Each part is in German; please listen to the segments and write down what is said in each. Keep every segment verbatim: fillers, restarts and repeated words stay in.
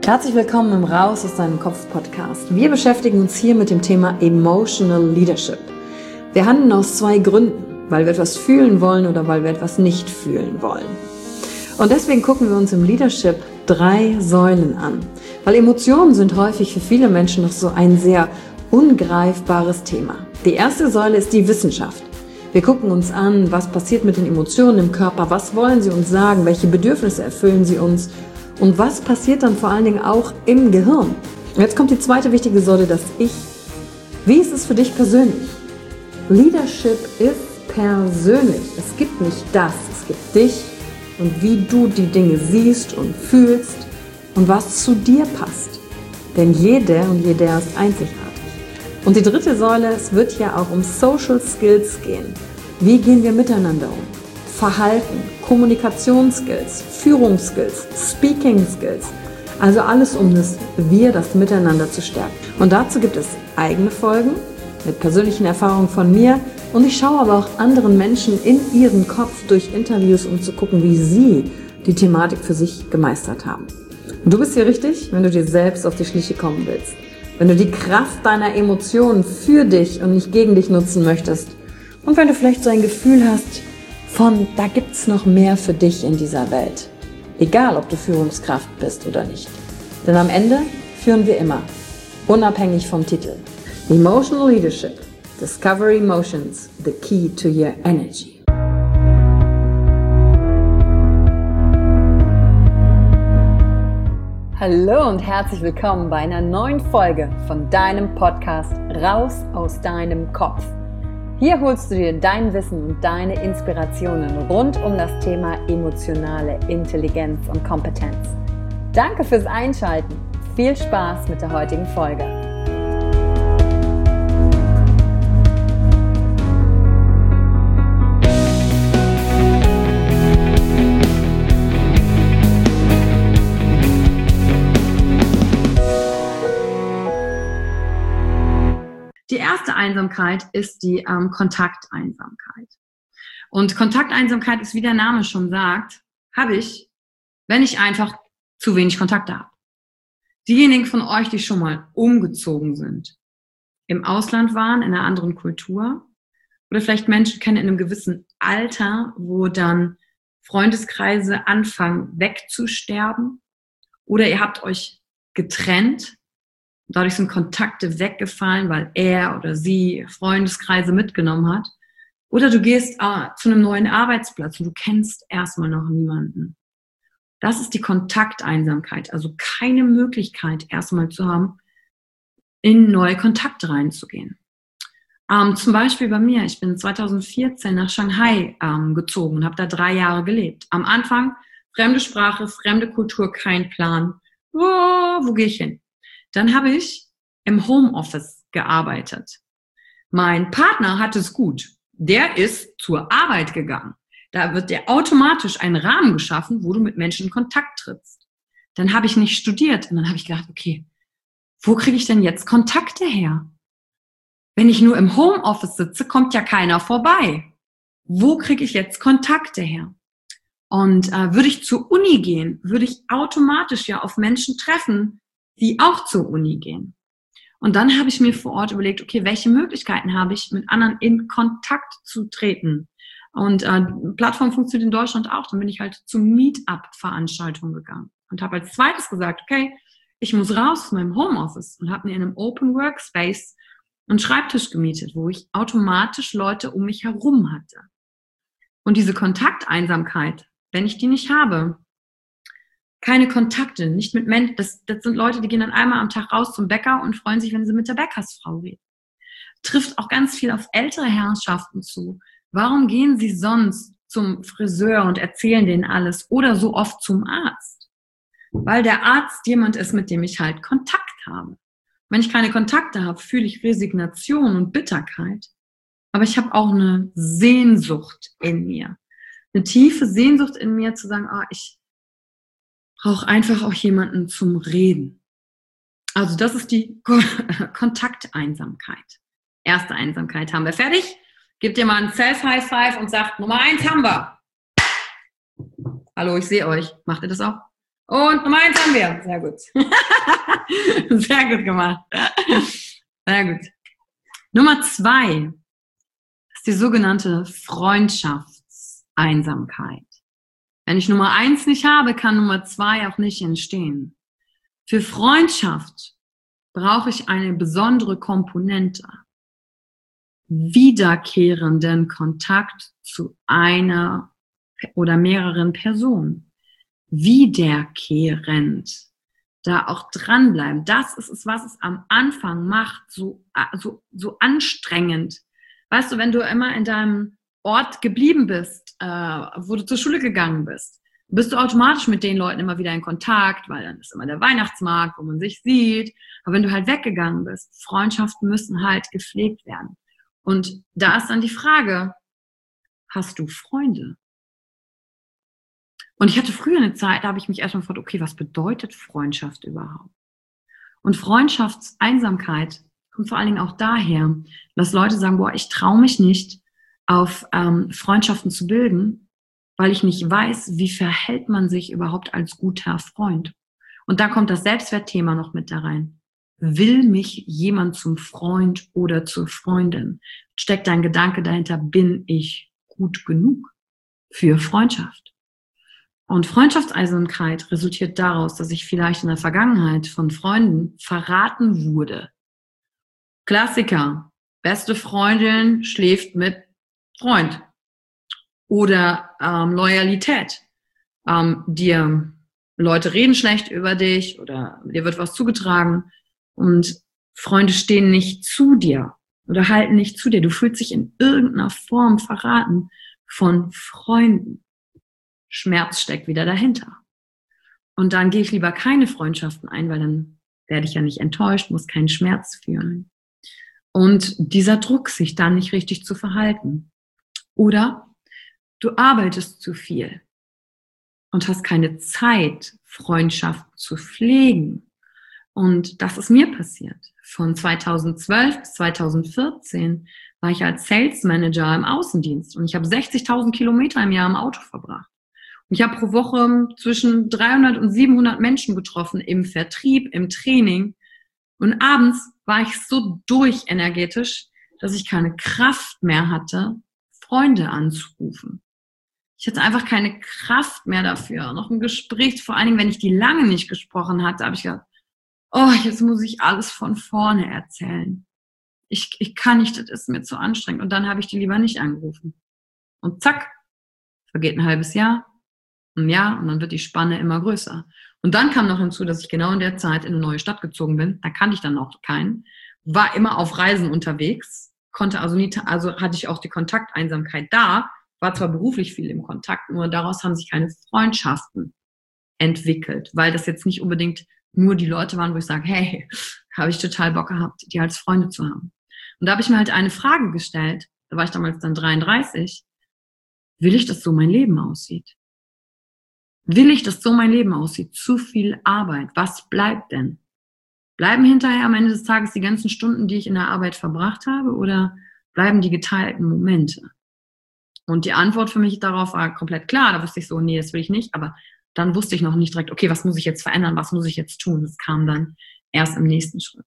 Herzlich willkommen im Raus aus deinem Kopf Podcast. Wir beschäftigen uns hier mit dem Thema Emotional Leadership. Wir handeln aus zwei Gründen, weil wir etwas fühlen wollen oder weil wir etwas nicht fühlen wollen. Und deswegen gucken wir uns im Leadership drei Säulen an, weil Emotionen sind häufig für viele Menschen noch so ein sehr ungreifbares Thema. Die erste Säule ist die Wissenschaft. Wir gucken uns an, was passiert mit den Emotionen im Körper, was wollen sie uns sagen, welche Bedürfnisse erfüllen sie uns und was passiert dann vor allen Dingen auch im Gehirn. Und jetzt kommt die zweite wichtige Säule, das Ich. Wie ist es für dich persönlich? Leadership ist persönlich. Es gibt nicht das, es gibt dich und wie du die Dinge siehst und fühlst und was zu dir passt. Denn jede und jeder ist einzigartig. Und die dritte Säule, es wird ja auch um Social Skills gehen. Wie gehen wir miteinander um? Verhalten, Kommunikationsskills, Führungsskills, Speaking Skills. Also alles um das Wir, das Miteinander zu stärken. Und dazu gibt es eigene Folgen mit persönlichen Erfahrungen von mir. Und ich schaue aber auch anderen Menschen in ihren Kopf durch Interviews, um zu gucken, wie sie die Thematik für sich gemeistert haben. Und du bist hier richtig, wenn du dir selbst auf die Schliche kommen willst. Wenn du die Kraft deiner Emotionen für dich und nicht gegen dich nutzen möchtest. Und wenn du vielleicht so ein Gefühl hast von, da gibt's noch mehr für dich in dieser Welt. Egal, ob du Führungskraft bist oder nicht. Denn am Ende führen wir immer, unabhängig vom Titel. Emotional Leadership. Discover Emotions, the key to your energy. Hallo und herzlich willkommen bei einer neuen Folge von deinem Podcast Raus aus deinem Kopf. Hier holst du dir dein Wissen und deine Inspirationen rund um das Thema emotionale Intelligenz und Kompetenz. Danke fürs Einschalten. Viel Spaß mit der heutigen Folge. Die erste Einsamkeit ist die ähm, Kontakteinsamkeit. Und Kontakteinsamkeit ist, wie der Name schon sagt, habe ich, wenn ich einfach zu wenig Kontakte habe. Diejenigen von euch, die schon mal umgezogen sind, im Ausland waren, in einer anderen Kultur, oder vielleicht Menschen kennen in einem gewissen Alter, wo dann Freundeskreise anfangen wegzusterben, oder ihr habt euch getrennt. Dadurch sind Kontakte weggefallen, weil er oder sie Freundeskreise mitgenommen hat. Oder du gehst äh, zu einem neuen Arbeitsplatz und du kennst erstmal noch niemanden. Das ist die Kontakteinsamkeit. Also keine Möglichkeit erstmal zu haben, in neue Kontakte reinzugehen. Ähm, zum Beispiel bei mir. Ich bin zweitausendvierzehn nach Shanghai ähm, gezogen und habe da drei Jahre gelebt. Am Anfang fremde Sprache, fremde Kultur, kein Plan. Oh, wo gehe ich hin? Dann habe ich im Homeoffice gearbeitet. Mein Partner hat es gut. Der ist zur Arbeit gegangen. Da wird dir automatisch ein Rahmen geschaffen, wo du mit Menschen in Kontakt trittst. Dann habe ich nicht studiert und dann habe ich gedacht, okay, wo kriege ich denn jetzt Kontakte her? Wenn ich nur im Homeoffice sitze, kommt ja keiner vorbei. Wo kriege ich jetzt Kontakte her? Und äh, würde ich zur Uni gehen, würde ich automatisch ja auf Menschen treffen, die auch zur Uni gehen. Und dann habe ich mir vor Ort überlegt, okay, welche Möglichkeiten habe ich, mit anderen in Kontakt zu treten? Und äh, die Plattform funktioniert in Deutschland auch. Dann bin ich halt zu Meetup-Veranstaltungen gegangen und habe als zweites gesagt, okay, ich muss raus aus meinem Homeoffice und habe mir in einem Open Workspace einen Schreibtisch gemietet, wo ich automatisch Leute um mich herum hatte. Und diese Kontakteinsamkeit, wenn ich die nicht habe, keine Kontakte, nicht mit Menschen. Das, das sind Leute, die gehen dann einmal am Tag raus zum Bäcker und freuen sich, wenn sie mit der Bäckersfrau reden. Trifft auch ganz viel auf ältere Herrschaften zu. Warum gehen sie sonst zum Friseur und erzählen denen alles oder so oft zum Arzt? Weil der Arzt jemand ist, mit dem ich halt Kontakt habe. Wenn ich keine Kontakte habe, fühle ich Resignation und Bitterkeit. Aber ich habe auch eine Sehnsucht in mir. Eine tiefe Sehnsucht in mir zu sagen, ah, ich brauche einfach auch jemanden zum Reden. Also das ist die Kontakteinsamkeit. Erste Einsamkeit haben wir fertig. Gebt ihr mal ein Self-High-Five und sagt, Nummer eins haben wir. Hallo, ich sehe euch. Macht ihr das auch? Und Nummer eins haben wir. Sehr gut. Sehr gut gemacht. Sehr gut. Nummer zwei ist die sogenannte Freundschaftseinsamkeit. Wenn ich Nummer eins nicht habe, kann Nummer zwei auch nicht entstehen. Für Freundschaft brauche ich eine besondere Komponente. Wiederkehrenden Kontakt zu einer oder mehreren Personen. Wiederkehrend. Da auch dranbleiben. Das ist es, was es am Anfang macht, so, so, so anstrengend. Weißt du, wenn du immer in deinem Ort geblieben bist, äh, wo du zur Schule gegangen bist, bist du automatisch mit den Leuten immer wieder in Kontakt, weil dann ist immer der Weihnachtsmarkt, wo man sich sieht. Aber wenn du halt weggegangen bist, Freundschaften müssen halt gepflegt werden. Und da ist dann die Frage, hast du Freunde? Und ich hatte früher eine Zeit, da habe ich mich erstmal gefragt, okay, was bedeutet Freundschaft überhaupt? Und Freundschaftseinsamkeit kommt vor allen Dingen auch daher, dass Leute sagen, boah, ich traue mich nicht, auf ähm, Freundschaften zu bilden, weil ich nicht weiß, wie verhält man sich überhaupt als guter Freund. Und da kommt das Selbstwertthema noch mit da rein. Will mich jemand zum Freund oder zur Freundin? Steckt ein Gedanke dahinter, bin ich gut genug für Freundschaft? Und Freundschaftseinsamkeit resultiert daraus, dass ich vielleicht in der Vergangenheit von Freunden verraten wurde. Klassiker. Beste Freundin schläft mit Freund. Oder ähm, Loyalität. Ähm, dir Leute reden schlecht über dich oder dir wird was zugetragen und Freunde stehen nicht zu dir oder halten nicht zu dir. Du fühlst dich in irgendeiner Form verraten von Freunden. Schmerz steckt wieder dahinter. Und dann gehe ich lieber keine Freundschaften ein, weil dann werde ich ja nicht enttäuscht, muss keinen Schmerz fühlen. Und dieser Druck, sich dann nicht richtig zu verhalten. Oder du arbeitest zu viel und hast keine Zeit, Freundschaft zu pflegen. Und das ist mir passiert. Von zweitausendzwölf bis zweitausendvierzehn war ich als Sales Manager im Außendienst und ich habe sechzigtausend Kilometer im Jahr im Auto verbracht. Und ich habe pro Woche zwischen dreihundert und siebenhundert Menschen getroffen im Vertrieb, im Training. Und abends war ich so durchenergetisch, dass ich keine Kraft mehr hatte, Freunde anzurufen. Ich hatte einfach keine Kraft mehr dafür. Noch ein Gespräch, vor allen Dingen, wenn ich die lange nicht gesprochen hatte, habe ich gedacht, oh, jetzt muss ich alles von vorne erzählen. Ich, ich kann nicht, das ist mir zu anstrengend. Und dann habe ich die lieber nicht angerufen. Und zack, vergeht ein halbes Jahr, ein Jahr und dann wird die Spanne immer größer. Und dann kam noch hinzu, dass ich genau in der Zeit in eine neue Stadt gezogen bin. Da kannte ich dann noch keinen. War immer auf Reisen unterwegs, konnte also nie, also hatte ich auch die Kontakteinsamkeit da, war zwar beruflich viel im Kontakt, nur daraus haben sich keine Freundschaften entwickelt, weil das jetzt nicht unbedingt nur die Leute waren, wo ich sage, hey, habe ich total Bock gehabt, die als Freunde zu haben. Und da habe ich mir halt eine Frage gestellt, da war ich damals dann dreiunddreißig, will ich, dass so mein Leben aussieht? Will ich, dass so mein Leben aussieht? Zu viel Arbeit. Was bleibt denn? Bleiben hinterher am Ende des Tages die ganzen Stunden, die ich in der Arbeit verbracht habe, oder bleiben die geteilten Momente? Und die Antwort für mich darauf war komplett klar. Da wusste ich so, nee, das will ich nicht. Aber dann wusste ich noch nicht direkt, okay, was muss ich jetzt verändern? Was muss ich jetzt tun? Das kam dann erst im nächsten Schritt.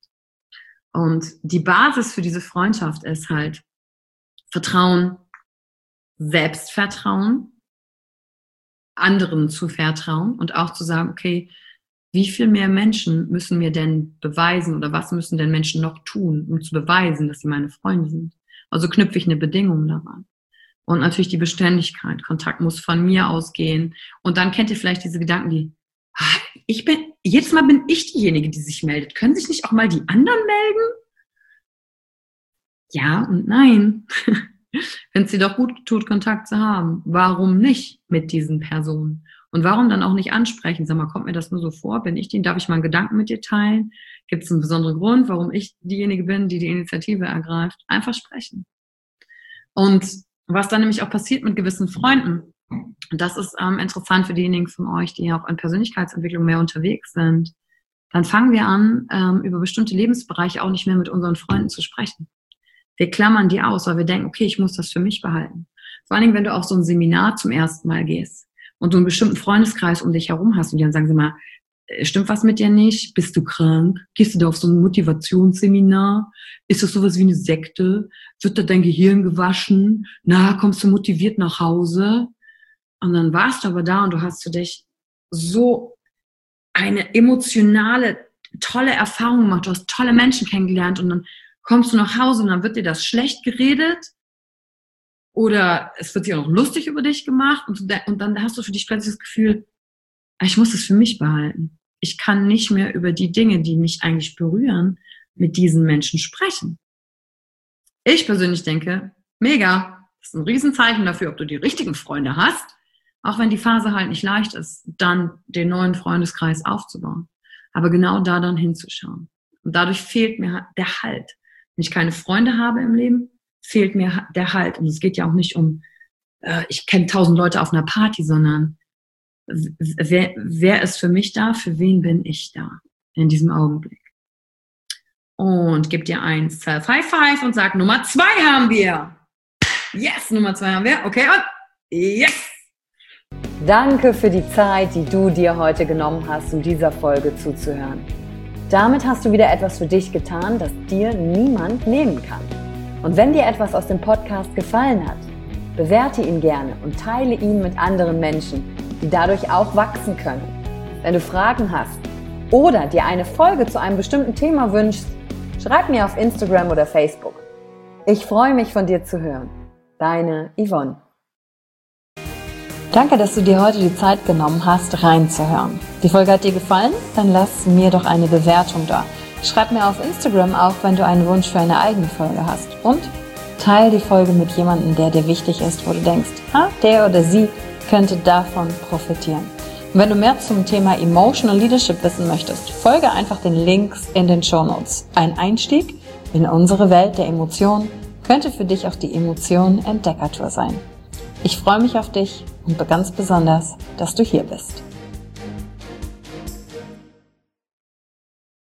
Und die Basis für diese Freundschaft ist halt Vertrauen, Selbstvertrauen, anderen zu vertrauen und auch zu sagen, okay, wie viel mehr Menschen müssen mir denn beweisen oder was müssen denn Menschen noch tun, um zu beweisen, dass sie meine Freunde sind? Also knüpfe ich eine Bedingung daran. Und natürlich die Beständigkeit. Kontakt muss von mir ausgehen. Und dann kennt ihr vielleicht diese Gedanken, die, ah, ich bin, jedes Mal bin ich diejenige, die sich meldet. Können sich nicht auch mal die anderen melden? Ja und nein. Wenn es dir doch gut tut, Kontakt zu haben, warum nicht mit diesen Personen? Und warum dann auch nicht ansprechen? Sag mal, kommt mir das nur so vor? Bin ich die? Darf ich mal einen Gedanken mit dir teilen? Gibt es einen besonderen Grund, warum ich diejenige bin, die die Initiative ergreift? Einfach sprechen. Und was dann nämlich auch passiert mit gewissen Freunden, das ist ähm, interessant für diejenigen von euch, die auch in Persönlichkeitsentwicklung mehr unterwegs sind, dann fangen wir an, ähm, über bestimmte Lebensbereiche auch nicht mehr mit unseren Freunden zu sprechen. Wir klammern die aus, weil wir denken, okay, ich muss das für mich behalten. Vor allen Dingen, wenn du auf so ein Seminar zum ersten Mal gehst und du einen bestimmten Freundeskreis um dich herum hast und die dann sagen, sie mal, stimmt was mit dir nicht? Bist du krank? Gehst du da auf so ein Motivationsseminar? Ist das sowas wie eine Sekte? Wird da dein Gehirn gewaschen? Na, kommst du motiviert nach Hause? Und dann warst du aber da und du hast für dich so eine emotionale, tolle Erfahrung gemacht. Du hast tolle Menschen kennengelernt und dann kommst du nach Hause und dann wird dir das schlecht geredet oder es wird sich auch noch lustig über dich gemacht und, du, und dann hast du für dich plötzlich das Gefühl, ich muss es für mich behalten. Ich kann nicht mehr über die Dinge, die mich eigentlich berühren, mit diesen Menschen sprechen. Ich persönlich denke, mega, das ist ein Riesenzeichen dafür, ob du die richtigen Freunde hast, auch wenn die Phase halt nicht leicht ist, dann den neuen Freundeskreis aufzubauen. Aber genau da dann hinzuschauen. Und dadurch fehlt mir der Halt. Wenn ich keine Freunde habe im Leben, fehlt mir der Halt. Und es geht ja auch nicht um, äh, ich kenne tausend Leute auf einer Party, sondern Wer, wer ist für mich da? Für wen bin ich da in diesem Augenblick? Und gib dir ein Self-High-Five und sag, Nummer zwei haben wir. Yes, Nummer zwei haben wir. Okay, und yes! Danke für die Zeit, die du dir heute genommen hast, um dieser Folge zuzuhören. Damit hast du wieder etwas für dich getan, das dir niemand nehmen kann. Und wenn dir etwas aus dem Podcast gefallen hat, bewerte ihn gerne und teile ihn mit anderen Menschen, die dadurch auch wachsen können. Wenn du Fragen hast oder dir eine Folge zu einem bestimmten Thema wünschst, schreib mir auf Instagram oder Facebook. Ich freue mich, von dir zu hören. Deine Yvonne. Danke, dass du dir heute die Zeit genommen hast, reinzuhören. Die Folge hat dir gefallen? Dann lass mir doch eine Bewertung da. Schreib mir auf Instagram auch, wenn du einen Wunsch für eine eigene Folge hast. Und teile die Folge mit jemandem, der dir wichtig ist, wo du denkst, ah, der oder sie könnte davon profitieren. Und wenn du mehr zum Thema Emotional Leadership wissen möchtest, folge einfach den Links in den Shownotes. Ein Einstieg in unsere Welt der Emotionen könnte für dich auch die Emotionen Entdeckertour sein. Ich freue mich auf dich und ganz besonders, dass du hier bist.